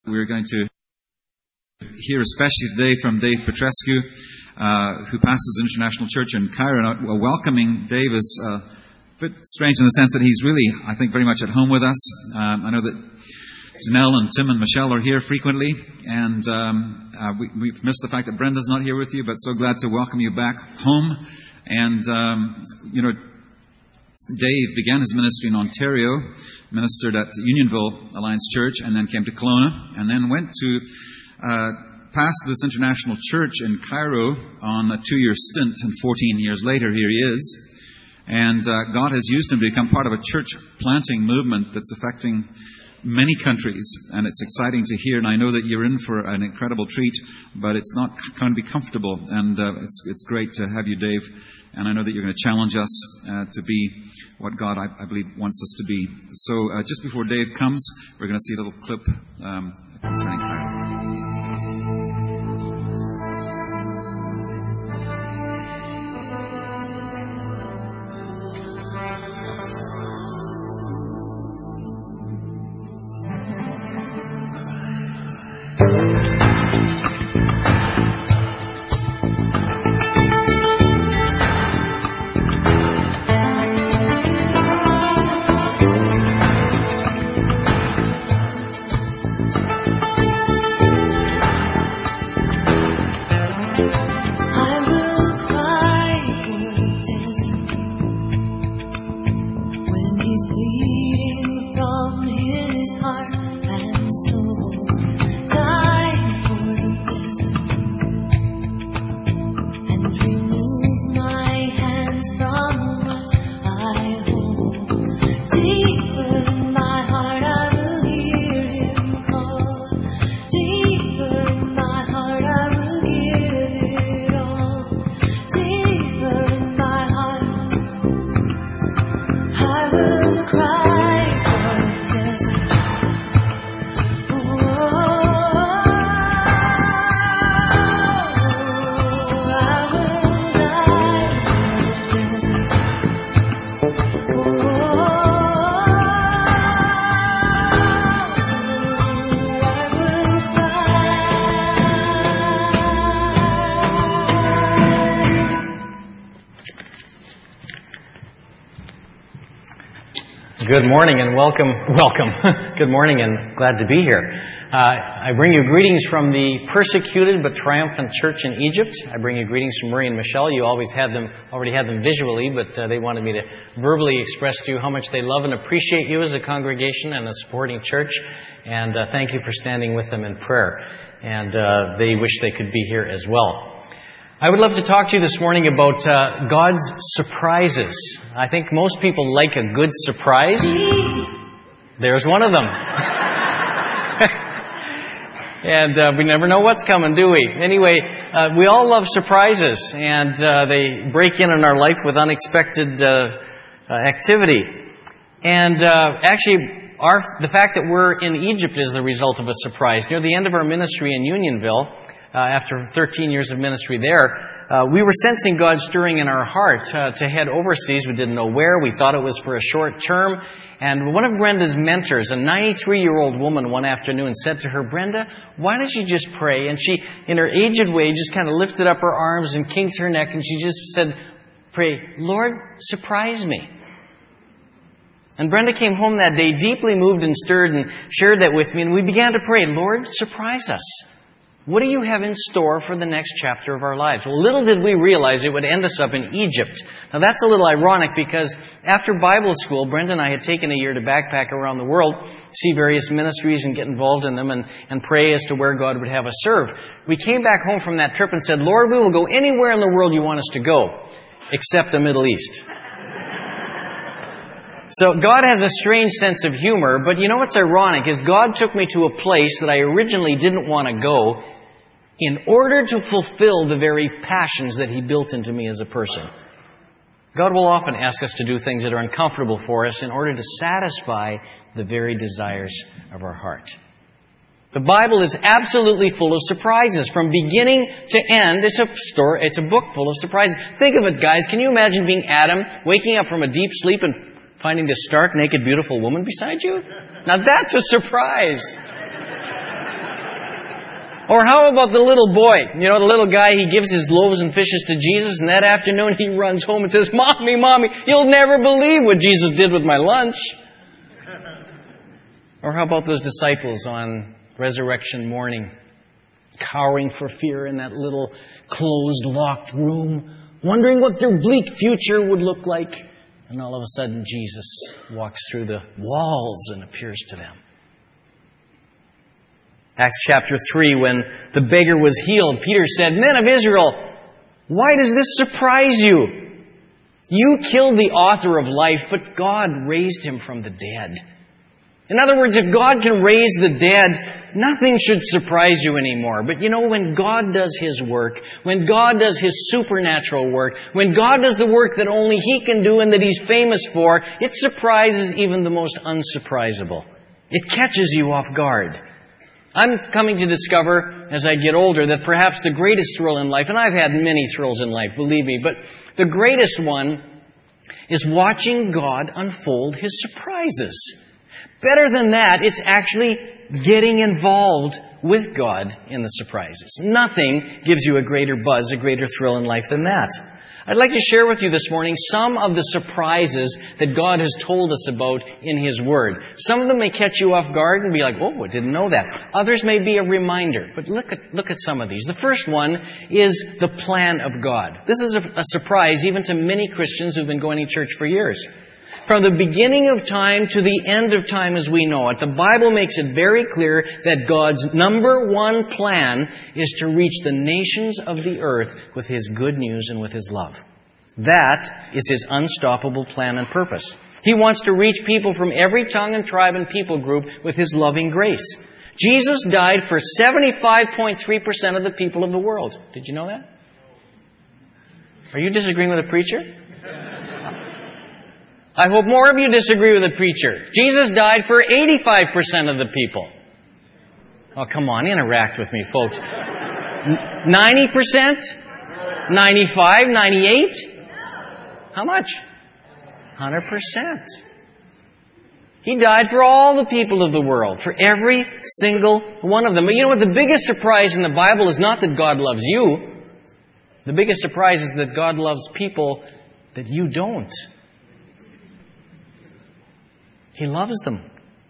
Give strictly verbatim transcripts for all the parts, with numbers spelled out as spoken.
We're going to hear especially today from Dave Petrescu, uh, who pastors International Church in Cairo. And uh, welcoming Dave is uh, a bit strange in the sense that he's really, I think, very much at home with us. Um, I know that Janelle and Tim and Michelle are here frequently, and um, uh, we, we've missed the fact that Brenda's not here with you, but so glad to welcome you back home. And, um, you know, Dave began his ministry in Ontario, ministered at Unionville Alliance Church, and then came to Kelowna, and then went to uh, pastor this International Church in Cairo on a two-year stint, and fourteen years later, here he is. And uh, God has used him to become part of a church planting movement that's affecting many countries, and it's exciting to hear. And I know that you're in for an incredible treat, but it's not going to be comfortable, and uh, it's it's great to have you, Dave. And I know that you're going to challenge us uh, to be what God, I, I believe, wants us to be. So uh, just before Dave comes, we're going to see a little clip um, concerning Cairo. Good morning and welcome. Welcome. Good morning and glad to be here. Uh, I bring you greetings from the persecuted but triumphant church in Egypt. I bring you greetings from Murray and Michelle. You always had them, already had them visually, but uh, they wanted me to verbally express to you how much they love and appreciate you as a congregation and a supporting church. And uh, thank you for standing with them in prayer. And uh, they wish they could be here as well. I would love to talk to you this morning about uh, God's surprises. I think most people like a good surprise. There's one of them. And uh, we never know what's coming, do we? Anyway, uh, we all love surprises, and uh, they break in in our life with unexpected uh, uh, activity. And uh, actually, our, the fact that we're in Egypt is the result of a surprise. Near the end of our ministry in Unionville, Uh, after thirteen years of ministry there, uh, we were sensing God stirring in our heart uh, to head overseas. We didn't know where. We thought it was for a short term. And one of Brenda's mentors, a ninety-three-year-old woman, one afternoon said to her, "Brenda, why don't you just pray?" And she, in her aged way, just kind of lifted up her arms and kinked her neck, and she just said, "Pray, Lord, surprise me." And Brenda came home that day deeply moved and stirred and shared that with me. And we began to pray, "Lord, surprise us. What do you have in store for the next chapter of our lives?" Well, little did we realize it would end us up in Egypt. Now, that's a little ironic because after Bible school, Brenda and I had taken a year to backpack around the world, see various ministries and get involved in them and, and pray as to where God would have us serve. We came back home from that trip and said, "Lord, we will go anywhere in the world you want us to go, except the Middle East." So God has a strange sense of humor, but you know what's ironic is God took me to a place that I originally didn't want to go in order to fulfill the very passions that He built into me as a person. God will often ask us to do things that are uncomfortable for us in order to satisfy the very desires of our heart. The Bible is absolutely full of surprises. From beginning to end, it's a story, it's a book full of surprises. Think of it, guys. Can you imagine being Adam, waking up from a deep sleep and finding this stark, naked, beautiful woman beside you? Now that's a surprise. Or how about the little boy? You know, the little guy, he gives his loaves and fishes to Jesus, and that afternoon he runs home and says, Mommy, Mommy, you'll never believe what Jesus did with my lunch. Or how about those disciples on resurrection morning, cowering for fear in that little closed, locked room, wondering what their bleak future would look like. And all of a sudden, Jesus walks through the walls and appears to them. Acts chapter three, when the beggar was healed, Peter said, Men of Israel, why does this surprise you? You killed the author of life, but God raised him from the dead. In other words, if God can raise the dead, nothing should surprise you anymore. But you know, when God does His work, when God does His supernatural work, when God does the work that only He can do and that He's famous for, it surprises even the most unsurprisable. It catches you off guard. I'm coming to discover, as I get older, that perhaps the greatest thrill in life, and I've had many thrills in life, believe me, but the greatest one is watching God unfold His surprises. Better than that, it's actually getting involved with God in the surprises. Nothing gives you a greater buzz, a greater thrill in life than that. I'd like to share with you this morning some of the surprises that God has told us about in His Word. Some of them may catch you off guard and be like, oh, I didn't know that. Others may be a reminder. But look at, look at some of these. The first one is the plan of God. This is a, a surprise even to many Christians who've been going to church for years. From the beginning of time to the end of time as we know it, the Bible makes it very clear that God's number one plan is to reach the nations of the earth with His good news and with His love. That is His unstoppable plan and purpose. He wants to reach people from every tongue and tribe and people group with His loving grace. Jesus died for seventy-five point three percent of the people of the world. Did you know that? Are you disagreeing with a preacher? I hope more of you disagree with the preacher. Jesus died for eighty-five percent of the people. Oh, come on, interact with me, folks. ninety percent? ninety-five? ninety-eight? How much? one hundred percent. He died for all the people of the world, for every single one of them. But you know what? The biggest surprise in the Bible is not that God loves you. The biggest surprise is that God loves people that you don't. He loves them.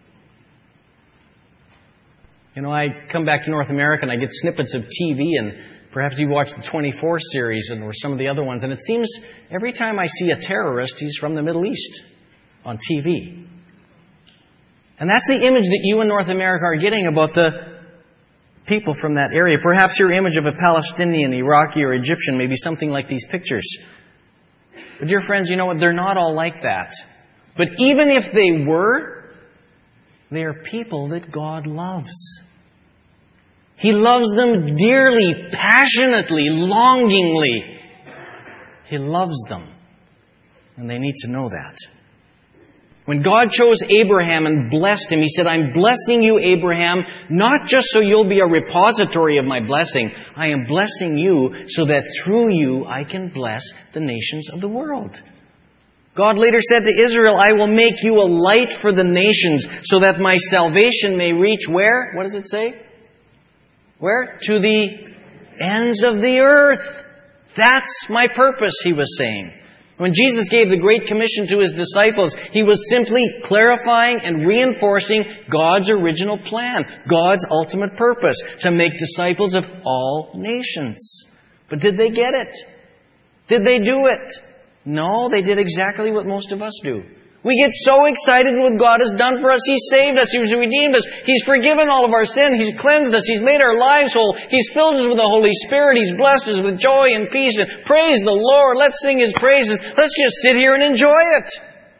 You know, I come back to North America and I get snippets of T V, and perhaps you watch the twenty-four series and or some of the other ones, and it seems every time I see a terrorist, he's from the Middle East on T V. And that's the image that you in North America are getting about the people from that area. Perhaps your image of a Palestinian, Iraqi, or Egyptian may be something like these pictures. But dear friends, you know what? They're not all like that. But even if they were, they are people that God loves. He loves them dearly, passionately, longingly. He loves them. And they need to know that. When God chose Abraham and blessed him, He said, I'm blessing you, Abraham, not just so you'll be a repository of my blessing. I am blessing you so that through you I can bless the nations of the world. God later said to Israel, I will make you a light for the nations so that my salvation may reach where? What does it say? Where? To the ends of the earth. That's my purpose, He was saying. When Jesus gave the Great Commission to His disciples, He was simply clarifying and reinforcing God's original plan, God's ultimate purpose, to make disciples of all nations. But did they get it? Did they do it? No, they did exactly what most of us do. We get so excited with what God has done for us. He's saved us. He's redeemed us. He's forgiven all of our sin. He's cleansed us. He's made our lives whole. He's filled us with the Holy Spirit. He's blessed us with joy and peace. And praise the Lord. Let's sing His praises. Let's just sit here and enjoy it.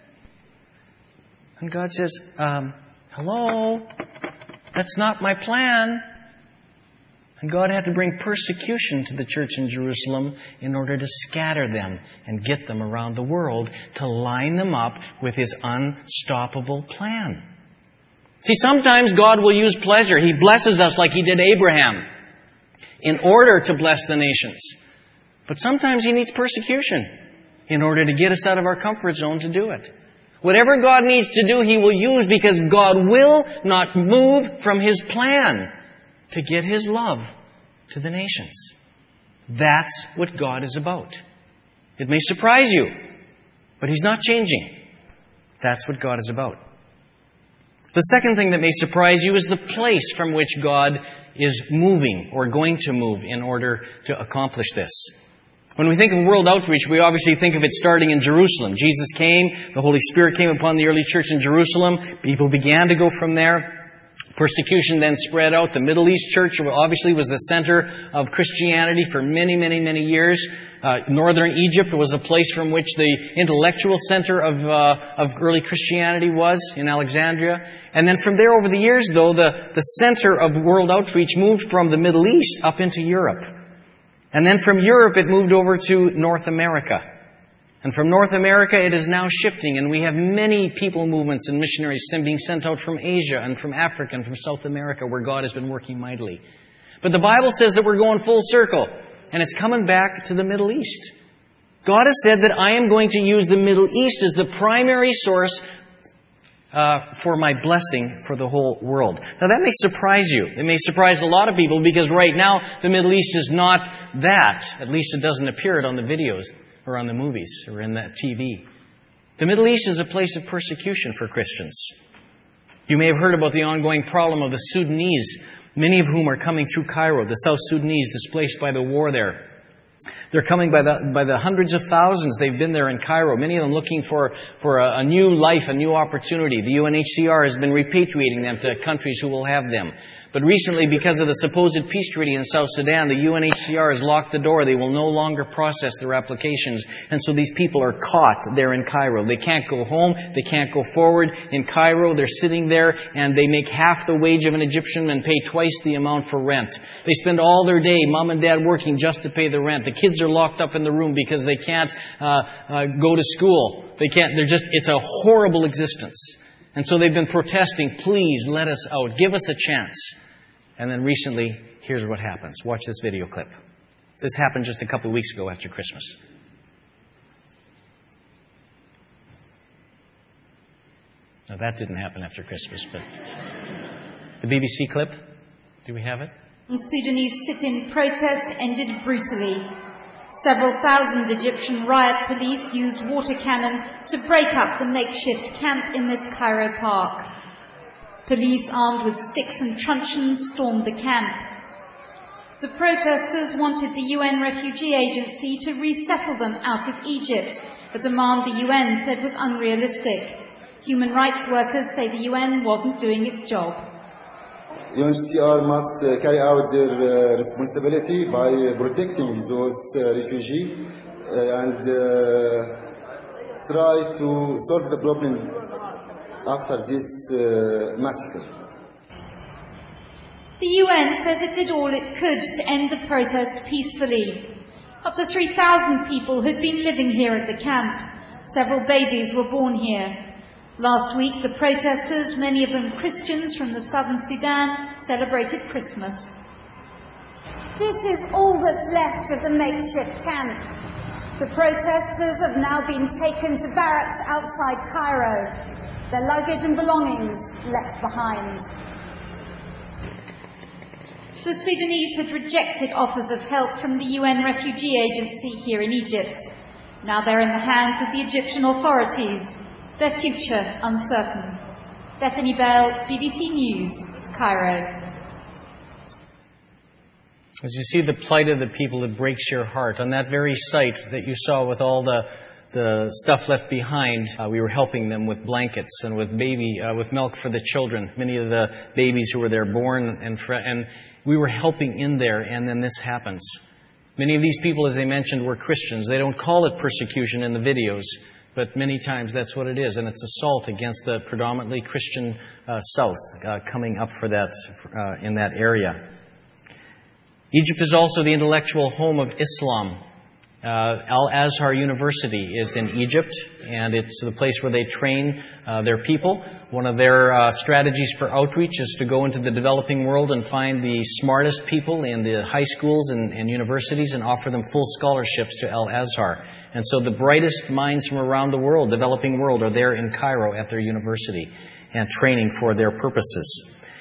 And God says, um, hello? That's not my plan. And God had to bring persecution to the church in Jerusalem in order to scatter them and get them around the world to line them up with His unstoppable plan. See, sometimes God will use pleasure. He blesses us like He did Abraham in order to bless the nations. But sometimes He needs persecution in order to get us out of our comfort zone to do it. Whatever God needs to do, He will use, because God will not move from His plan to get His love to the nations. That's what God is about. It may surprise you, but He's not changing. That's what God is about. The second thing that may surprise you is the place from which God is moving or going to move in order to accomplish this. When we think of world outreach, we obviously think of it starting in Jerusalem. Jesus came, the Holy Spirit came upon the early church in Jerusalem. People began to go from there. Persecution then spread out. The Middle East church obviously was the center of Christianity for many, many, many years. Uh, Northern Egypt was a place from which the intellectual center of uh, of early Christianity was, in Alexandria. And then from there over the years, though, the, the center of world outreach moved from the Middle East up into Europe. And then from Europe, it moved over to North America. And from North America, it is now shifting, and we have many people movements and missionaries being sent out from Asia and from Africa and from South America, where God has been working mightily. But the Bible says that we're going full circle, and it's coming back to the Middle East. God has said that I am going to use the Middle East as the primary source uh, for my blessing for the whole world. Now, that may surprise you. It may surprise a lot of people, because right now, the Middle East is not that. At least it doesn't appear it on the videos, or on the movies, or in that T V. The Middle East is a place of persecution for Christians. You may have heard about the ongoing problem of the Sudanese, many of whom are coming through Cairo, the South Sudanese displaced by the war there. They're coming by the by the hundreds of thousands. They've been there in Cairo, many of them looking for, for a, a new life, a new opportunity. The U N H C R has been repatriating them to countries who will have them. But recently, because of the supposed peace treaty in South Sudan, the U N H C R has locked the door. They will no longer process their applications. And so these people are caught there in Cairo. They can't go home. They can't go forward. In Cairo, they're sitting there, and they make half the wage of an Egyptian and pay twice the amount for rent. They spend all their day, mom and dad, working just to pay the rent. The kids are locked up in the room because they can't uh, uh, go to school. They can't. They're just. It's a horrible existence. And so they've been protesting, please let us out. Give us a chance. And then recently, here's what happens. Watch this video clip. This happened just a couple of weeks ago after Christmas. Now, that didn't happen after Christmas, but the B B C clip, do we have it? The Sudanese sit-in protest ended brutally. Several thousand Egyptian riot police used water cannon to break up the makeshift camp in this Cairo park. Police armed with sticks and truncheons stormed the camp. The protesters wanted the U N Refugee Agency to resettle them out of Egypt, a demand the U N said was unrealistic. Human rights workers say the U N wasn't doing its job. U N H C R must uh, carry out their uh, responsibility by uh, protecting those uh, refugees uh, and uh, try to solve the problem after this uh, massacre. The U N says it did all it could to end the protest peacefully. Up to three thousand people had been living here at the camp. Several babies were born here. Last week, the protesters, many of them Christians from the southern Sudan, celebrated Christmas. This is all that's left of the makeshift camp. The protesters have now been taken to barracks outside Cairo, their luggage and belongings left behind. The Sudanese had rejected offers of help from the U N Refugee Agency here in Egypt. Now they're in the hands of the Egyptian authorities, their future uncertain. Bethany Bell, B B C News, Cairo. As you see the plight of the people, it breaks your heart. On that very site that you saw with all the the stuff left behind, uh, we were helping them with blankets and with baby, uh, with milk for the children. Many of the babies who were there born, and fr- and we were helping in there, and then this happens. Many of these people, as they mentioned, were Christians. They don't call it persecution in the videos, but many times that's what it is, and it's assault against the predominantly Christian uh, South uh, coming up for that uh, in that area. Egypt is also the intellectual home of Islam. Uh, Al-Azhar University is in Egypt, and it's the place where they train uh, their people. One of their uh, strategies for outreach is to go into the developing world and find the smartest people in the high schools and, and universities and offer them full scholarships to Al-Azhar. And so the brightest minds from around the world, developing world, are there in Cairo at their university and training for their purposes.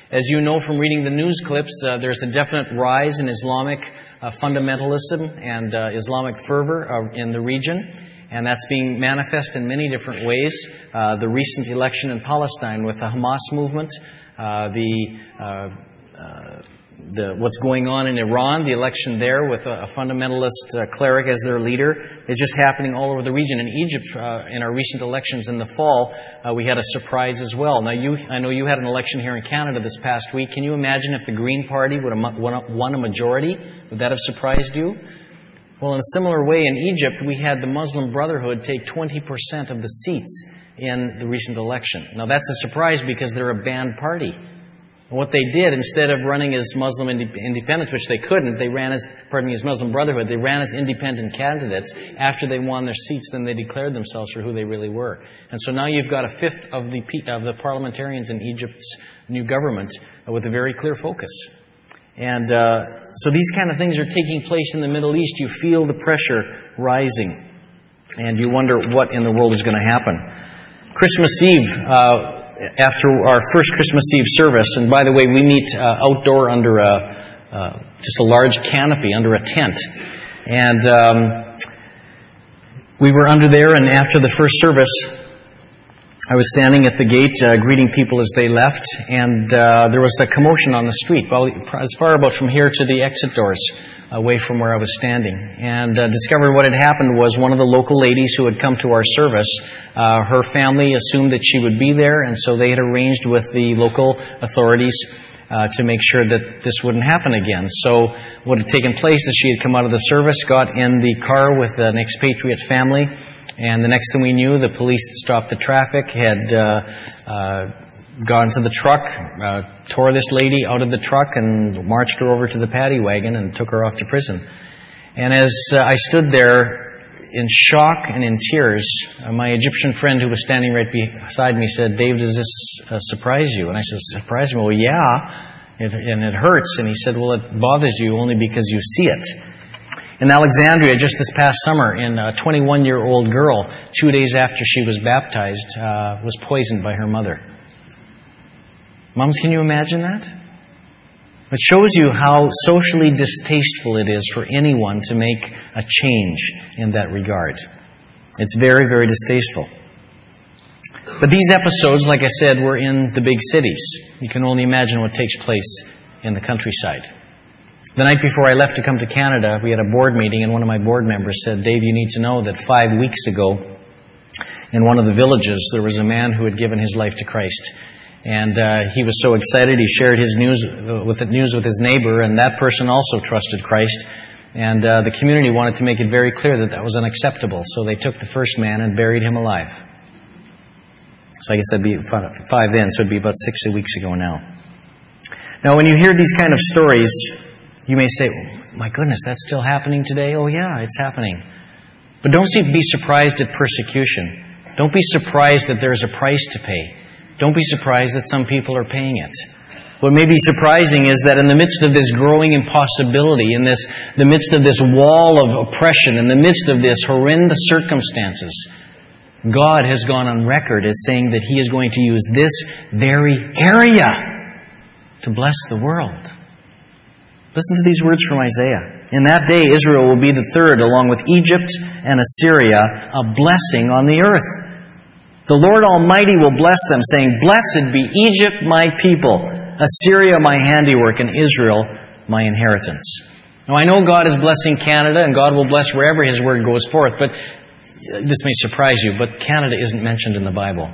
As you know from reading the news clips, uh, there's a definite rise in Islamic uh, fundamentalism and uh, Islamic fervor uh, in the region, and that's being manifest in many different ways. Uh, the recent election in Palestine with the Hamas movement, uh, the, uh, uh, the what's going on in Iran, the election there with a, a fundamentalist uh, cleric as their leader, is just happening all over the region. In Egypt, uh, in our recent elections in the fall, uh, we had a surprise as well. Now, you, I know you had an election here in Canada this past week. Can you imagine if the Green Party would have won a majority? Would that have surprised you? Well, in a similar way, in Egypt, we had the Muslim Brotherhood take twenty percent of the seats in the recent election. Now, that's a surprise because they're a banned party. And what they did, instead of running as Muslim independents, which they couldn't, they ran as, pardon me, as Muslim Brotherhood, they ran as independent candidates. After they won their seats, then they declared themselves for who they really were. And so now you've got a fifth of the, of the parliamentarians in Egypt's new government with a very clear focus. And uh, so these kind of things are taking place in the Middle East. You feel the pressure rising. And you wonder what in the world is going to happen. Christmas Eve, uh, after our first Christmas Eve service, and by the way, we meet uh, outdoor under a, uh, just a large canopy, under a tent. And um, we were under there, and after the first service, I was standing at the gate uh, greeting people as they left, and uh, there was a commotion on the street, well, as far about from here to the exit doors, away from where I was standing. And uh, discovered what had happened was one of the local ladies who had come to our service, uh, her family assumed that she would be there, and so they had arranged with the local authorities uh, to make sure that this wouldn't happen again. So what had taken place is she had come out of the service, got in the car with an expatriate family, and the next thing we knew, the police had stopped the traffic, had uh, uh, gone to the truck, uh, tore this lady out of the truck and marched her over to the paddy wagon and took her off to prison. And as uh, I stood there in shock and in tears, uh, my Egyptian friend who was standing right beside me said, "Dave, does this uh, surprise you?" And I said, "Surprise me? Well, yeah, it, and it hurts." And he said, "Well, it bothers you only because you see it." In Alexandria, just this past summer, in a twenty-one-year-old girl, two days after she was baptized, uh, was poisoned by her mother. Moms, can you imagine that? It shows you how socially distasteful it is for anyone to make a change in that regard. It's very, very distasteful. But these episodes, like I said, were in the big cities. You can only imagine what takes place in the countryside. The night before I left to come to Canada, we had a board meeting, and one of my board members said, "Dave, you need to know that five weeks ago, in one of the villages, there was a man who had given his life to Christ. And uh, he was so excited, he shared his news uh, with the news with his neighbor, and that person also trusted Christ. And uh, the community wanted to make it very clear that that was unacceptable. So they took the first man and buried him alive." So I guess that'd be five then, so it'd be about six weeks ago now. Now, when you hear these kind of stories, you may say, "My goodness, that's still happening today?" Oh yeah, it's happening. But don't be surprised at persecution. Don't be surprised that there's a price to pay. Don't be surprised that some people are paying it. What may be surprising is that in the midst of this growing impossibility, in this, the midst of this wall of oppression, in the midst of this horrendous circumstances, God has gone on record as saying that He is going to use this very area to bless the world. Listen to these words from Isaiah. "In that day, Israel will be the third, along with Egypt and Assyria, a blessing on the earth. The Lord Almighty will bless them, saying, 'Blessed be Egypt, my people, Assyria, my handiwork, and Israel, my inheritance.'" Now, I know God is blessing Canada, and God will bless wherever His word goes forth, but this may surprise you, but Canada isn't mentioned in the Bible.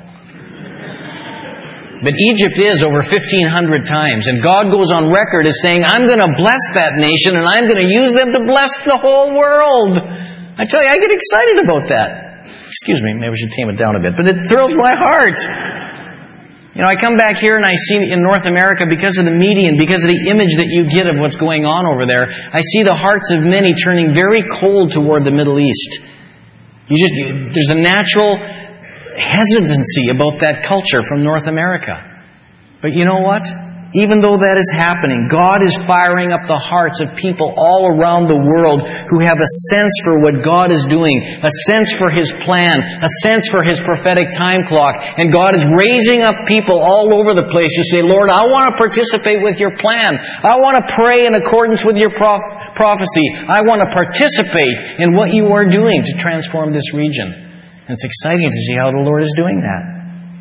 But Egypt is over fifteen hundred times. And God goes on record as saying, "I'm going to bless that nation, and I'm going to use them to bless the whole world." I tell you, I get excited about that. Excuse me, maybe I should tame it down a bit. But it thrills my heart. You know, I come back here and I see in North America, because of the media and because of the image that you get of what's going on over there, I see the hearts of many turning very cold toward the Middle East. You just, there's a natural hesitancy about that culture from North America. But you know what? Even though that is happening, God is firing up the hearts of people all around the world who have a sense for what God is doing, a sense for His plan, a sense for His prophetic time clock. And God is raising up people all over the place who say, Lord, I want to participate with your plan. I want to pray in accordance with your prof- prophecy. I want to participate in what you are doing to transform this region. And it's exciting to see how the Lord is doing that.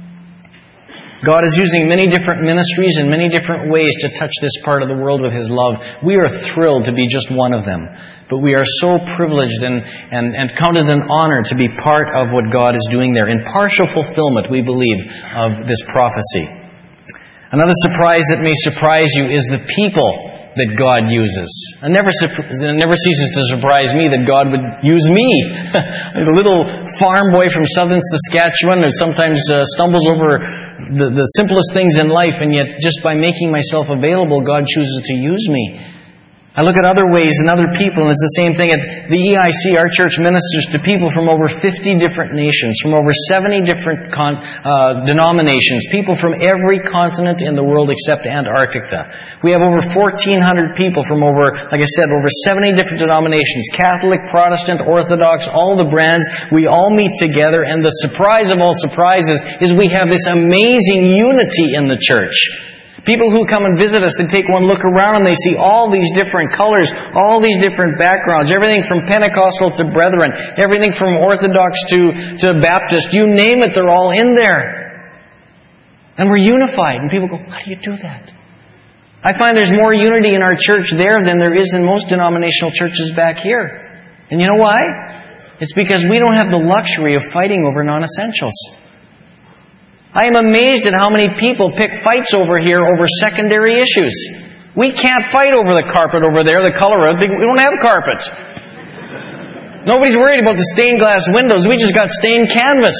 God is using many different ministries in many different ways to touch this part of the world with His love. We are thrilled to be just one of them. But we are so privileged and, and, and counted an honor to be part of what God is doing there. In partial fulfillment, we believe, of this prophecy. Another surprise that may surprise you is the people that God uses. It never, it never ceases to surprise me that God would use me, a little farm boy from southern Saskatchewan who sometimes uh, stumbles over the, the simplest things in life, and yet just by making myself available, God chooses to use me. I look at other ways and other people, and it's the same thing. At the E I C, our church ministers to people from over fifty different nations, from over seventy different con- uh, denominations, people from every continent in the world except Antarctica. We have over fourteen hundred people from over, like I said, over seventy different denominations, Catholic, Protestant, Orthodox, all the brands. We all meet together, and the surprise of all surprises is we have this amazing unity in the church. People who come and visit us, they take one look around and they see all these different colors, all these different backgrounds, everything from Pentecostal to Brethren, everything from Orthodox to, to Baptist. You name it, they're all in there. And we're unified. And people go, how do you do that? I find there's more unity in our church there than there is in most denominational churches back here. And you know why? It's because we don't have the luxury of fighting over non-essentials. I am amazed at how many people pick fights over here over secondary issues. We can't fight over the carpet over there, the color of it. We don't have carpet. Nobody's worried about the stained glass windows. We just got stained canvas.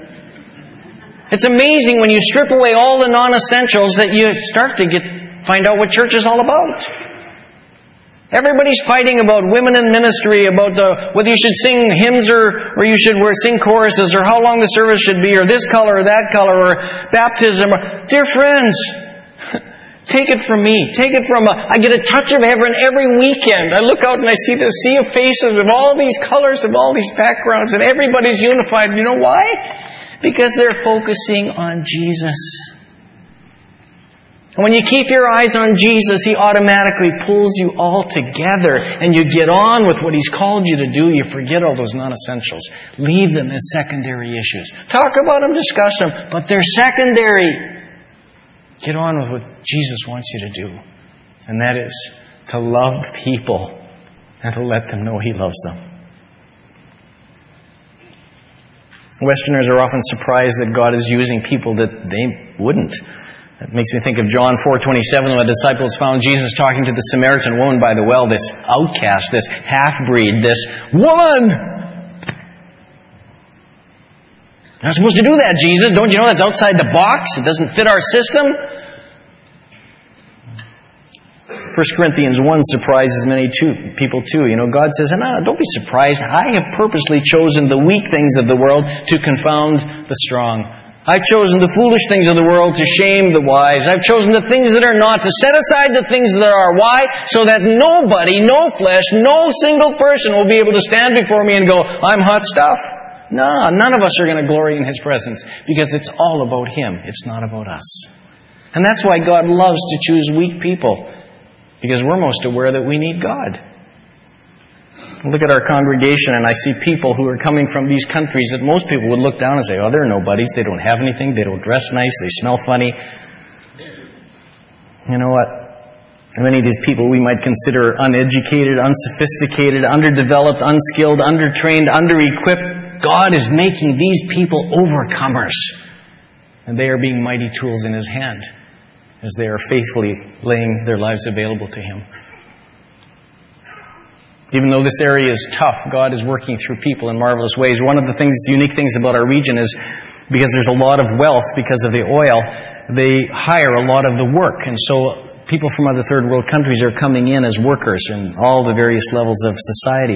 It's amazing when you strip away all the non-essentials that you start to get find out what church is all about. Everybody's fighting about women in ministry, about the, whether you should sing hymns or, or you should wear, sing choruses, or how long the service should be, or this color or that color, or baptism. Or, dear friends, take it from me. Take it from... A, I get a touch of heaven every weekend. I look out and I see the sea of faces of all these colors, of all these backgrounds, and everybody's unified. You know why? Because they're focusing on Jesus. And when you keep your eyes on Jesus, He automatically pulls you all together and you get on with what He's called you to do. You forget all those non-essentials. Leave them as secondary issues. Talk about them, discuss them, but they're secondary. Get on with what Jesus wants you to do. And that is to love people and to let them know He loves them. Westerners are often surprised that God is using people that they wouldn't. It makes me think of John four twenty-seven, when the disciples found Jesus talking to the Samaritan woman by the well, this outcast, this half-breed, this woman! You're not supposed to do that, Jesus. Don't you know that's outside the box? It doesn't fit our system. First Corinthians one surprises many too, people too. You know, God says, no, don't be surprised. I have purposely chosen the weak things of the world to confound the strong. I've chosen the foolish things of the world to shame the wise. I've chosen the things that are not to set aside the things that are. Why? So that nobody, no flesh, no single person will be able to stand before me and go, I'm hot stuff. No, none of us are going to glory in His presence because it's all about Him. It's not about us. And that's why God loves to choose weak people, because we're most aware that we need God. Look at our congregation and I see people who are coming from these countries that most people would look down and say, oh, they're nobodies. They don't have anything. They don't dress nice. They smell funny. You know what? Many of these people we might consider uneducated, unsophisticated, underdeveloped, unskilled, undertrained, under-equipped. God is making these people overcomers. And they are being mighty tools in His hand as they are faithfully laying their lives available to Him. Even though this area is tough, God is working through people in marvelous ways. One of the things, unique things about our region is because there's a lot of wealth because of the oil, they hire a lot of the work. And so people from other third world countries are coming in as workers in all the various levels of society.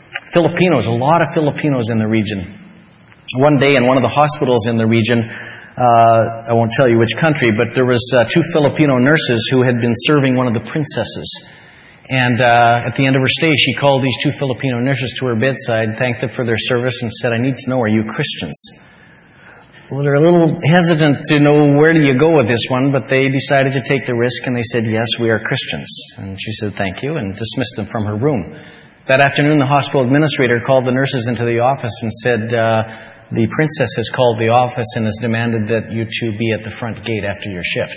Filipinos, a lot of Filipinos in the region. One day in one of the hospitals in the region, Uh, I won't tell you which country, but there was uh, two Filipino nurses who had been serving one of the princesses. And uh, at the end of her stay, she called these two Filipino nurses to her bedside, thanked them for their service, and said, "I need to know, are you Christians?" Well, they're a little hesitant to know where do you go with this one, but they decided to take the risk, and they said, "Yes, we are Christians." And she said, "Thank you," and dismissed them from her room. That afternoon, the hospital administrator called the nurses into the office and said, uh, "The princess has called the office and has demanded that you two be at the front gate after your shift."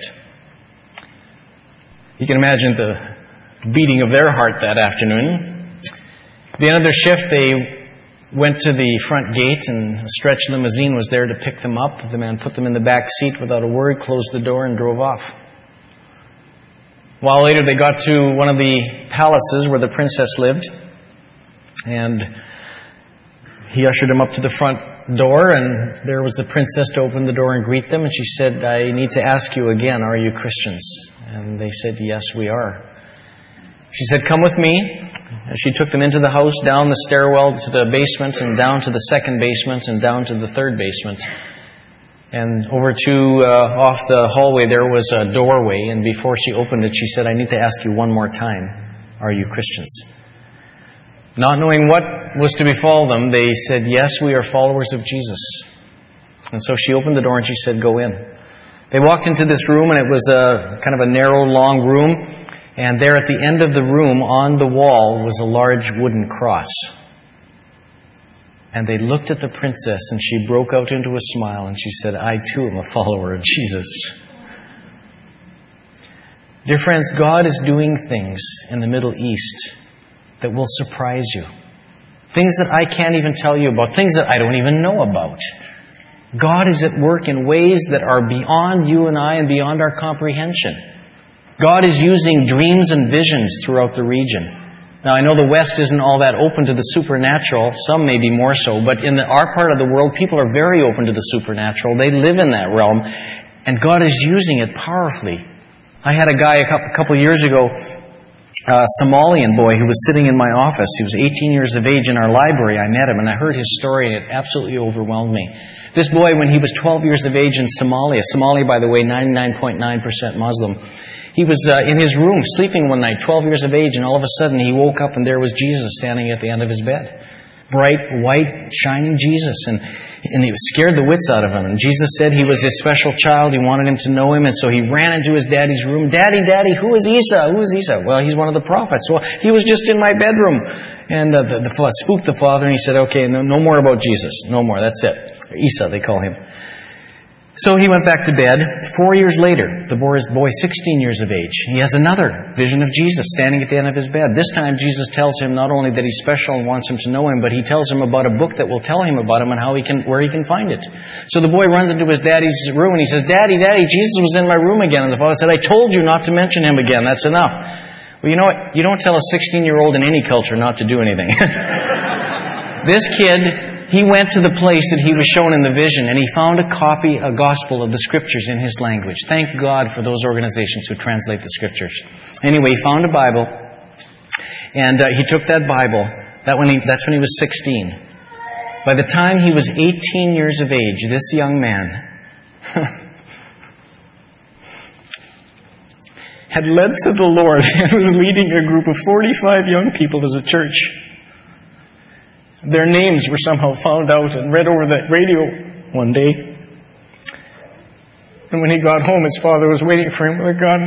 You can imagine the beating of their heart that afternoon. At the end of their shift, they went to the front gate, and a stretch limousine was there to pick them up. The man put them in the back seat without a word, closed the door, and drove off. A while later, they got to one of the palaces where the princess lived, and he ushered them up to the front door, and there was the princess to open the door and greet them, and she said, "I need to ask you again, are you Christians?" And they said, "Yes, we are." She said, "Come with me." And she took them into the house, down the stairwell to the basement, and down to the second basement, and down to the third basement. And over to, uh, off the hallway, there was a doorway, and before she opened it, she said, "I need to ask you one more time, are you Christians?" Not knowing what was to befall them, they said, "Yes, we are followers of Jesus." And so she opened the door and she said, "Go in." They walked into this room, and it was a kind of a narrow, long room. And there at the end of the room, on the wall, was a large wooden cross. And they looked at the princess, and she broke out into a smile, and she said, "I too am a follower of Jesus." Dear friends, God is doing things in the Middle East that will surprise you. Things that I can't even tell you about. Things that I don't even know about. God is at work in ways that are beyond you and I and beyond our comprehension. God is using dreams and visions throughout the region. Now, I know the West isn't all that open to the supernatural. Some may be more so. But in the, our part of the world, people are very open to the supernatural. They live in that realm. And God is using it powerfully. I had a guy a couple of years ago, a Somalian boy who was sitting in my office. He was eighteen years of age in our library. I met him and I heard his story, and it absolutely overwhelmed me. This boy, when he was twelve years of age in Somalia, Somalia, by the way, ninety-nine point nine percent Muslim, he was uh, in his room sleeping one night, twelve years of age, and all of a sudden he woke up and there was Jesus standing at the end of his bed. Bright, white, shining Jesus. And, and he scared the wits out of him. And Jesus said he was his special child. He wanted him to know him. And so he ran into his daddy's room. "Daddy, Daddy, who is Isa? Who is Isa?" "Well, he's one of the prophets." "Well, he was just in my bedroom." And uh, the, the spooked the father, and he said, "Okay, no, no more about Jesus. No more. That's it." Isa, they call him. So he went back to bed. Four years later, the boy is boy sixteen years of age. He has another vision of Jesus standing at the end of his bed. This time Jesus tells him not only that he's special and wants him to know him, but he tells him about a book that will tell him about him and how he can, where he can find it. So the boy runs into his daddy's room and he says, "Daddy, Daddy, Jesus was in my room again." And the father said, "I told you not to mention him again. That's enough." Well, you know what? You don't tell a sixteen-year-old in any culture not to do anything. This kid, he went to the place that he was shown in the vision, and he found a copy, a gospel of the Scriptures in his language. Thank God for those organizations who translate the Scriptures. Anyway, he found a Bible, and uh, he took that Bible. That when he, that's when he was sixteen. By the time he was eighteen years of age, this young man had led to the Lord and was leading a group of forty-five young people as a church. Their names were somehow found out and read over the radio one day. And when he got home, his father was waiting for him with a gun.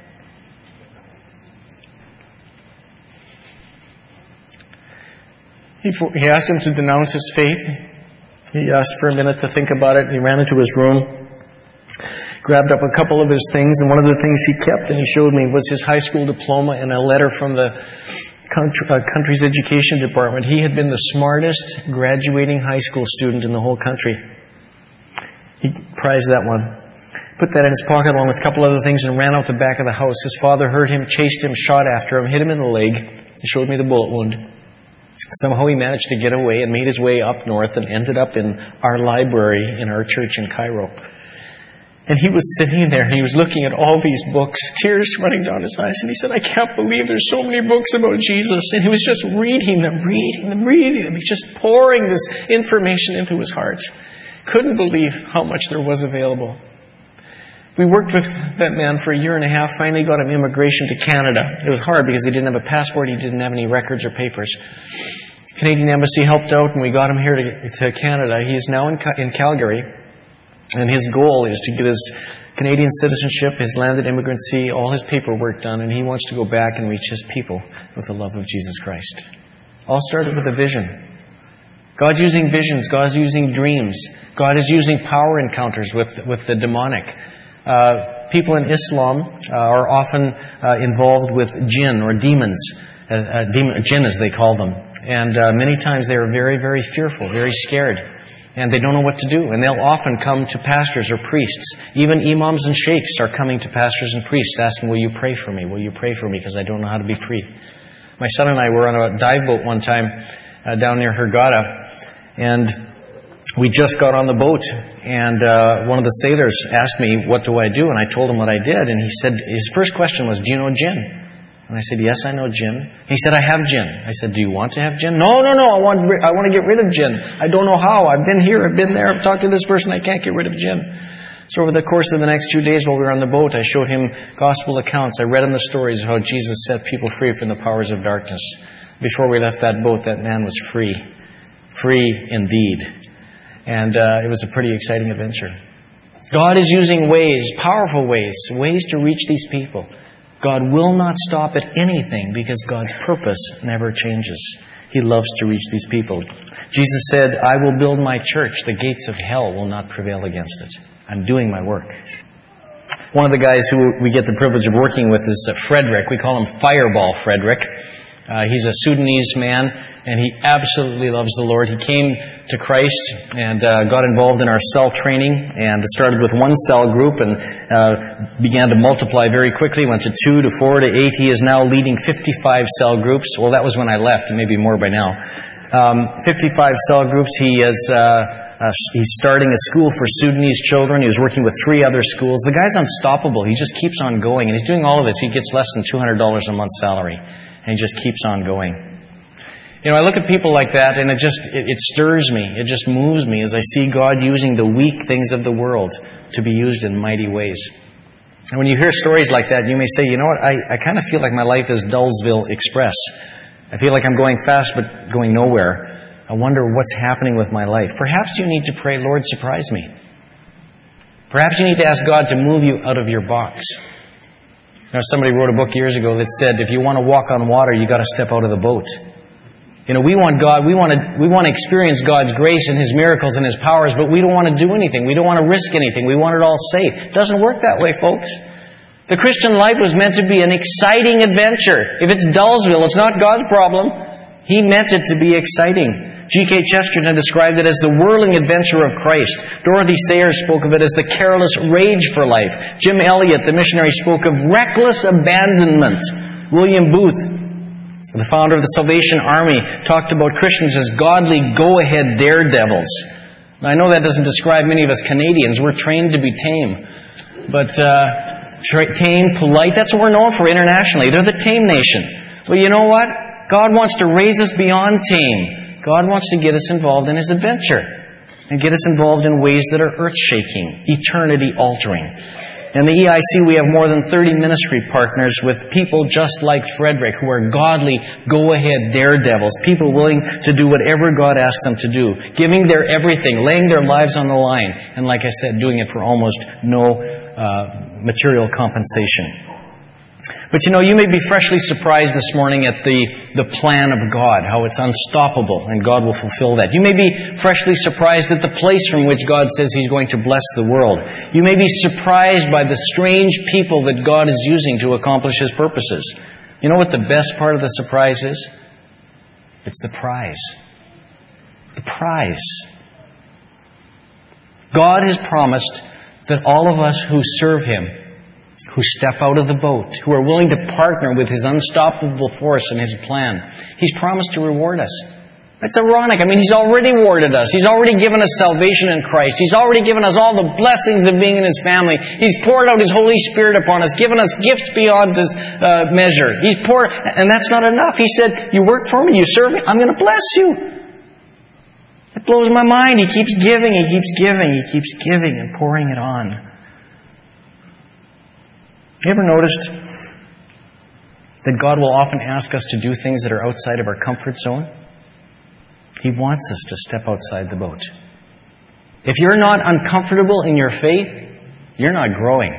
He, he asked him to denounce his faith. He asked for a minute to think about it. He ran into his room, grabbed up a couple of his things, and one of the things he kept and he showed me was his high school diploma and a letter from the Country, uh, country's education department. He had been the smartest graduating high school student in the whole country. He prized that one. Put that in his pocket along with a couple other things and ran out the back of the house. His father heard him, chased him, shot after him, hit him in the leg. He showed me the bullet wound. Somehow he managed to get away and made his way up north and ended up in our library in our church in Cairo. And he was sitting there and he was looking at all these books, tears running down his eyes. And he said, "I can't believe there's so many books about Jesus." And he was just reading them, reading them, reading them. He's just pouring this information into his heart. Couldn't believe how much there was available. We worked with that man for a year and a half, finally got him immigration to Canada. It was hard because he didn't have a passport, he didn't have any records or papers. Canadian Embassy helped out and we got him here to, to Canada. He is now in, in Calgary, and his goal is to get his Canadian citizenship, his landed immigrancy, all his paperwork done, and he wants to go back and reach his people with the love of Jesus Christ. All started with a vision. God's using visions. God's using dreams. God is using power encounters with, with the demonic. Uh, people in Islam uh, are often uh, involved with jinn or demons, uh, uh, demon, jinn as they call them. And uh, many times they are very, very fearful, very scared. And they don't know what to do. And they'll often come to pastors or priests. Even imams and sheikhs are coming to pastors and priests asking, will you pray for me? Will you pray for me? Because I don't know how to be free. My son and I were on a dive boat one time uh, down near Hurghada. And we just got on the boat. And uh, one of the sailors asked me, what do I do? And I told him what I did. And he said, his first question was, do you know jinn? And I said, yes, I know jinn. He said, I have jinn. I said, do you want to have jinn? No, no, no, I want I want to get rid of jinn. I don't know how. I've been here, I've been there, I've talked to this person, I can't get rid of jinn. So over the course of the next two days while we were on the boat, I showed him gospel accounts. I read him the stories of how Jesus set people free from the powers of darkness. Before we left that boat, that man was free. Free indeed. And uh, it was a pretty exciting adventure. God is using ways, powerful ways, ways to reach these people. God will not stop at anything because God's purpose never changes. He loves to reach these people. Jesus said, I will build my church. The gates of hell will not prevail against it. I'm doing my work. One of the guys who we get the privilege of working with is Frederick. We call him Fireball Frederick. Uh, he's a Sudanese man, and he absolutely loves the Lord. He came to Christ and uh, got involved in our cell training, and started with one cell group and uh, began to multiply very quickly, went to two, to four, to eight. He is now leading fifty-five cell groups. Well, that was when I left. It may be more by now. Um, fifty-five cell groups. He is... Uh, Uh, he's starting a school for Sudanese children. He was working with three other schools. The guy's unstoppable. He just keeps on going. And he's doing all of this. He gets less than two hundred dollars a month salary. And he just keeps on going. You know, I look at people like that and it just, it, it stirs me. It just moves me as I see God using the weak things of the world to be used in mighty ways. And when you hear stories like that, you may say, you know what, I, I kind of feel like my life is Dullsville Express. I feel like I'm going fast but going nowhere. I wonder what's happening with my life. Perhaps you need to pray, Lord, surprise me. Perhaps you need to ask God to move you out of your box. Now, somebody wrote a book years ago that said, if you want to walk on water, you got to step out of the boat. You know, we want God, we want to, we want to experience God's grace and His miracles and His powers, but we don't want to do anything. We don't want to risk anything. We want it all safe. It doesn't work that way, folks. The Christian life was meant to be an exciting adventure. If it's Dullsville, it's not God's problem. He meant it to be exciting. G K Chesterton described it as the whirling adventure of Christ. Dorothy Sayers spoke of it as the careless rage for life. Jim Elliot, the missionary, spoke of reckless abandonment. William Booth, the founder of the Salvation Army, talked about Christians as godly go-ahead daredevils. Now, I know that doesn't describe many of us Canadians. We're trained to be tame. But uh, tra- tame, polite, that's what we're known for internationally. They're the tame nation. Well, you know what? God wants to raise us beyond tame. God wants to get us involved in His adventure and get us involved in ways that are earth-shaking, eternity-altering. In the E I C, we have more than thirty ministry partners with people just like Frederick who are godly, go-ahead daredevils, people willing to do whatever God asks them to do, giving their everything, laying their lives on the line, and like I said, doing it for almost no uh, material compensation. But you know, you may be freshly surprised this morning at the, the plan of God, how it's unstoppable, and God will fulfill that. You may be freshly surprised at the place from which God says He's going to bless the world. You may be surprised by the strange people that God is using to accomplish His purposes. You know what the best part of the surprise is? It's the prize. The prize. God has promised that all of us who serve Him, who step out of the boat, who are willing to partner with His unstoppable force and His plan, He's promised to reward us. That's ironic. I mean, He's already rewarded us. He's already given us salvation in Christ. He's already given us all the blessings of being in His family. He's poured out His Holy Spirit upon us, given us gifts beyond His uh, measure. He's poured, and that's not enough. He said, you work for me, you serve me, I'm going to bless you. It blows my mind. He keeps giving, He keeps giving, He keeps giving and pouring it on. You ever noticed that God will often ask us to do things that are outside of our comfort zone? He wants us to step outside the boat. If you're not uncomfortable in your faith, you're not growing.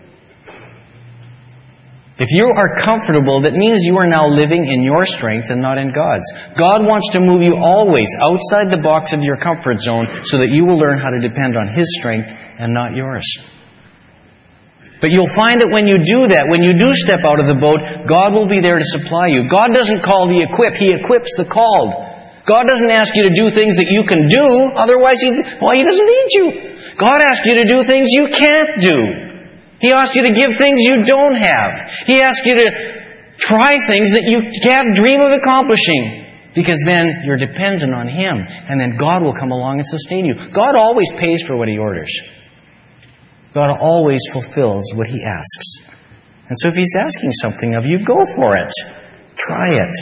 If you are comfortable, that means you are now living in your strength and not in God's. God wants to move you always outside the box of your comfort zone so that you will learn how to depend on His strength and not yours. But you'll find that when you do that, when you do step out of the boat, God will be there to supply you. God doesn't call the equipped, He equips the called. God doesn't ask you to do things that you can do, otherwise He, well, He doesn't need you. God asks you to do things you can't do. He asks you to give things you don't have. He asks you to try things that you can't dream of accomplishing. Because then you're dependent on Him. And then God will come along and sustain you. God always pays for what He orders. God always fulfills what He asks. And so if He's asking something of you, go for it. Try it.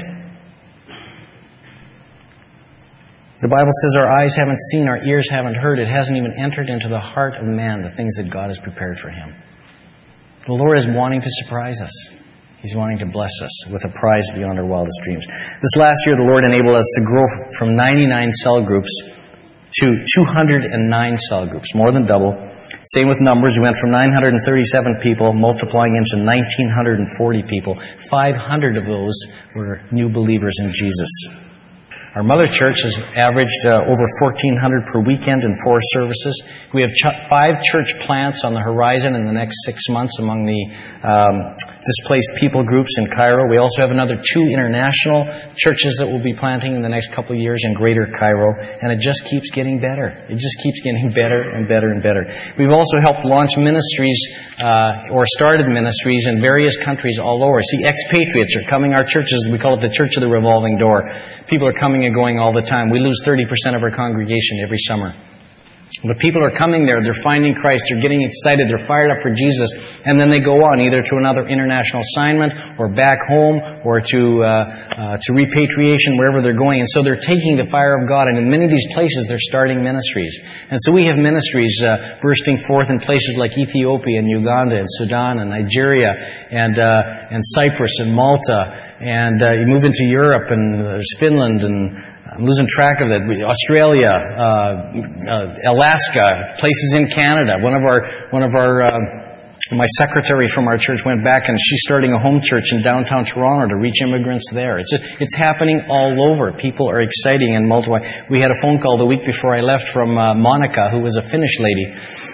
The Bible says our eyes haven't seen, our ears haven't heard. It hasn't even entered into the heart of man, the things that God has prepared for him. The Lord is wanting to surprise us. He's wanting to bless us with a prize beyond our wildest dreams. This last year, the Lord enabled us to grow from ninety-nine cell groups to two hundred nine cell groups, more than double. Same with numbers. We went from nine hundred thirty-seven people, multiplying into one thousand nine hundred forty people. five hundred of those were new believers in Jesus. Our mother church has averaged uh, over fourteen hundred per weekend in four services. We have ch- five church plants on the horizon in the next six months among the um, displaced people groups in Cairo. We also have another two international churches that we'll be planting in the next couple of years in Greater Cairo. And it just keeps getting better. It just keeps getting better and better and better. We've also helped launch ministries uh, or started ministries in various countries all over. See, expatriates are coming. Our churches, we call it the Church of the Revolving Door. People are coming and going all the time. We lose thirty percent of our congregation every summer. But people are coming there, they're finding Christ, they're getting excited, they're fired up for Jesus, and then they go on either to another international assignment or back home or to uh, uh, to repatriation, wherever they're going. And so they're taking the fire of God, and in many of these places they're starting ministries. And so we have ministries uh, bursting forth in places like Ethiopia and Uganda and Sudan and Nigeria and uh, and Cyprus and Malta. And uh, you move into Europe, and there's Finland, and I'm losing track of it. Australia, uh, uh, Alaska, places in Canada. One of our, one of our, uh, my secretary from our church went back, and she's starting a home church in downtown Toronto to reach immigrants there. It's just, it's happening all over. People are exciting and multiply. We had a phone call the week before I left from uh, Monica, who was a Finnish lady.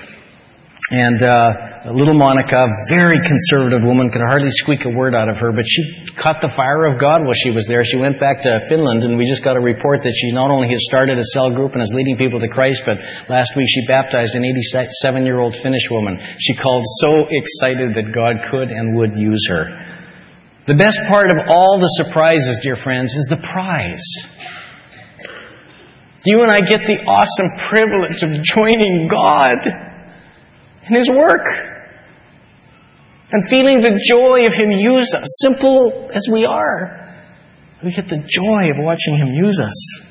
And uh, little Monica, very conservative woman, could hardly squeak a word out of her, but she caught the fire of God while she was there. She went back to Finland, and we just got a report that she not only has started a cell group and is leading people to Christ, but last week she baptized an eighty-seven-year-old Finnish woman. She called so excited that God could and would use her. The best part of all the surprises, dear friends, is the prize. You and I get the awesome privilege of joining God in His work and feeling the joy of Him use us, simple as we are. We get the joy of watching Him use us.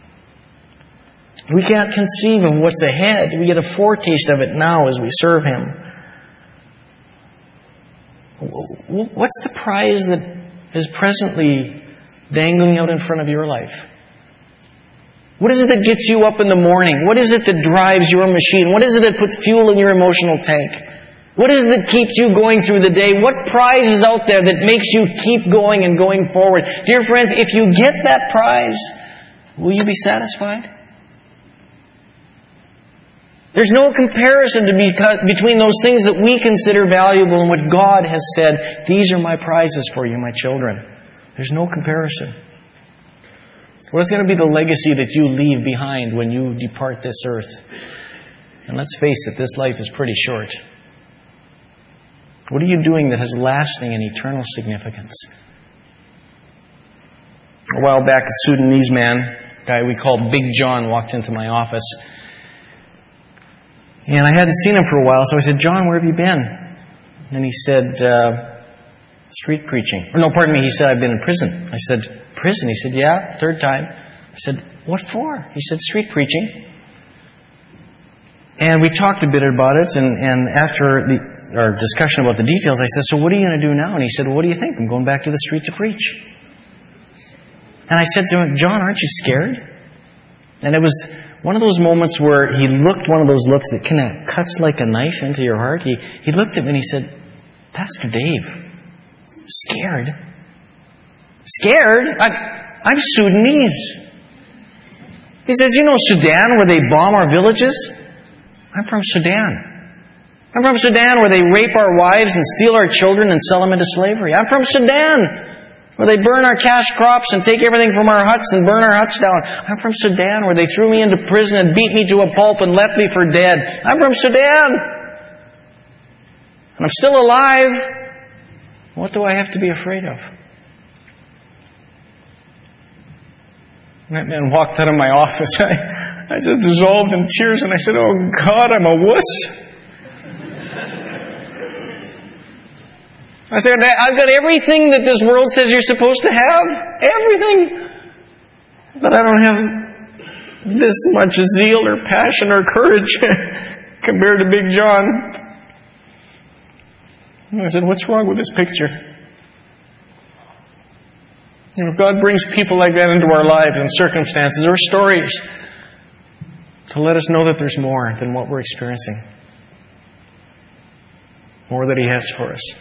We can't conceive of what's ahead. We get a foretaste of it now as we serve Him. What's the prize that is presently dangling out in front of your life? What is it that gets you up in the morning? What is it that drives your machine? What is it that puts fuel in your emotional tank? What is it that keeps you going through the day? What prize is out there that makes you keep going and going forward? Dear friends, if you get that prize, will you be satisfied? There's no comparison to be between those things that we consider valuable and what God has said, these are my prizes for you, my children. There's no comparison. What is going to be the legacy that you leave behind when you depart this earth? And let's face it, this life is pretty short. What are you doing that has lasting and eternal significance? A while back, a Sudanese man, a guy we called Big John, walked into my office. And I hadn't seen him for a while, so I said, John, where have you been? And he said, uh, street preaching. Or no, pardon me, he said, I've been in prison. I said, prison? He said, yeah, third time. I said, What for? He said, street preaching. And we talked a bit about it, and, and after the, our discussion about the details, I said, so what are you going to do now? And he said, well, what do you think? I'm going back to the street to preach. And I said to him, John, aren't you scared? And it was one of those moments where he looked, one of those looks that kind of cuts like a knife into your heart. He, he looked at me and he said, Pastor Dave, scared? Scared? I, I'm Sudanese. He says, you know Sudan, where they bomb our villages? I'm from Sudan. I'm from Sudan, where they rape our wives and steal our children and sell them into slavery. I'm from Sudan, where they burn our cash crops and take everything from our huts and burn our huts down. I'm from Sudan, where they threw me into prison and beat me to a pulp and left me for dead. I'm from Sudan. And I'm still alive. What do I have to be afraid of? And that man walked out of my office. I, I just dissolved in tears and I said, oh God, I'm a wuss. I said, I've got everything that this world says you're supposed to have. Everything. But I don't have this much zeal or passion or courage compared to Big John. And I said, what's wrong with this picture? You know, God brings people like that into our lives and circumstances or stories to let us know that there's more than what we're experiencing. More that He has for us.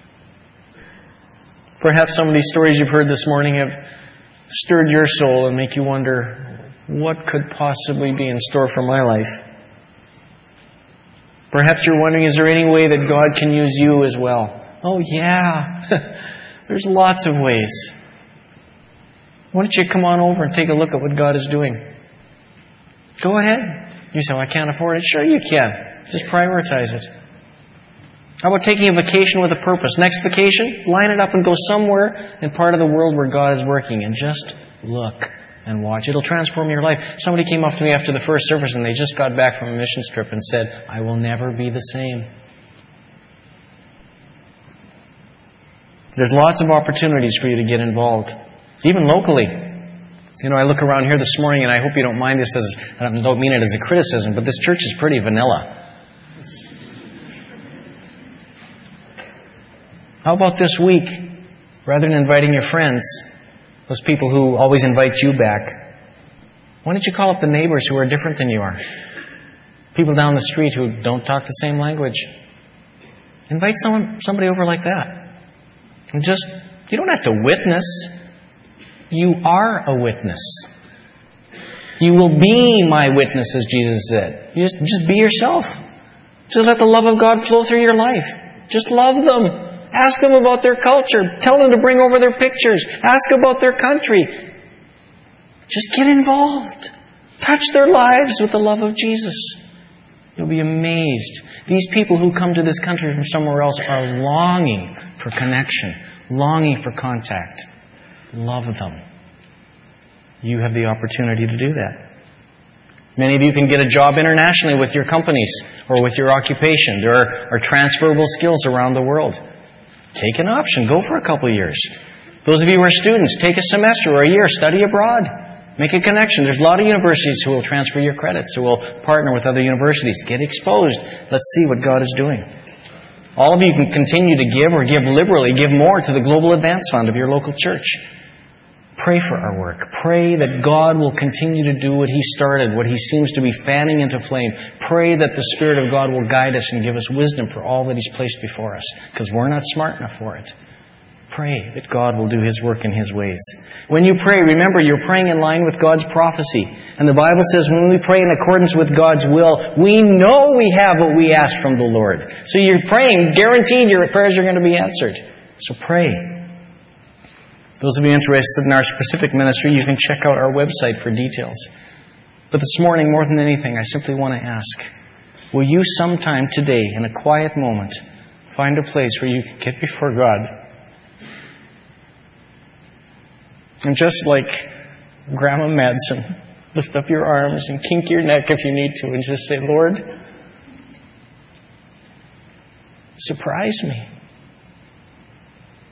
Perhaps some of these stories you've heard this morning have stirred your soul and make you wonder, what could possibly be in store for my life? Perhaps you're wondering, is there any way that God can use you as well? Oh yeah, there's lots of ways. Why don't you come on over and take a look at what God is doing? Go ahead. You say, well, I can't afford it. Sure you can. Just prioritize it. How about taking a vacation with a purpose? Next vacation, line it up and go somewhere in part of the world where God is working and just look and watch. It'll transform your life. Somebody came up to me after the first service and they just got back from a missions trip and said, I will never be the same. There's lots of opportunities for you to get involved. Even locally. You know, I look around here this morning and I hope you don't mind this as, I don't mean it as a criticism, but this church is pretty vanilla. How about this week, rather than inviting your friends, those people who always invite you back, why don't you call up the neighbors who are different than you are? People down the street who don't talk the same language. Invite someone, somebody over like that. And just, you don't have to witness. You are a witness. You will be my witness, as Jesus said. You just, just be yourself. Just let the love of God flow through your life. Just love them. Ask them about their culture. Tell them to bring over their pictures. Ask about their country. Just get involved. Touch their lives with the love of Jesus. You'll be amazed. These people who come to this country from somewhere else are longing for connection, longing for contact. Love them. You have the opportunity to do that. Many of you can get a job internationally with your companies or with your occupation. There are, are transferable skills around the world. Take an option. Go for a couple of years. Those of you who are students, take a semester or a year. Study abroad. Make a connection. There's a lot of universities who will transfer your credits, who will partner with other universities. Get exposed. Let's see what God is doing. All of you can continue to give or give liberally. Give more to the Global Advance Fund of your local church. Pray for our work. Pray that God will continue to do what He started, what He seems to be fanning into flame. Pray that the Spirit of God will guide us and give us wisdom for all that He's placed before us, because we're not smart enough for it. Pray that God will do His work in His ways. When you pray, remember you're praying in line with God's prophecy. And the Bible says when we pray in accordance with God's will, we know we have what we ask from the Lord. So you're praying, guaranteed your prayers are going to be answered. So pray. Those of you interested in our specific ministry, you can check out our website for details. But this morning, more than anything, I simply want to ask, will you sometime today, in a quiet moment, find a place where you can get before God and just like Grandma Madsen, lift up your arms and kink your neck if you need to and just say, Lord, surprise me.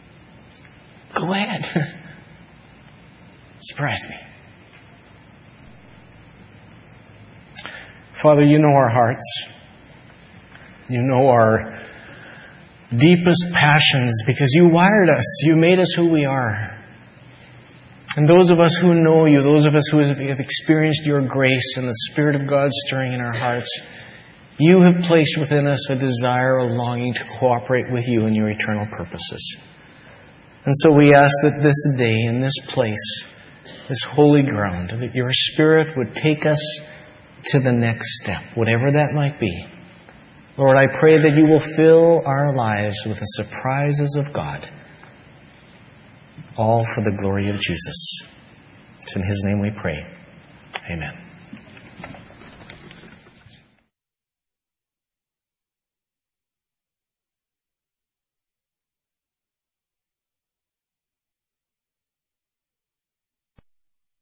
Go ahead. Surprise me. Father, you know our hearts. You know our deepest passions because you wired us. You made us who we are. And those of us who know you, those of us who have experienced your grace and the Spirit of God stirring in our hearts, you have placed within us a desire, a longing to cooperate with you in your eternal purposes. And so we ask that this day, in this place, this holy ground, that your Spirit would take us to the next step, whatever that might be. Lord, I pray that you will fill our lives with the surprises of God, all for the glory of Jesus. It's in His name we pray. Amen.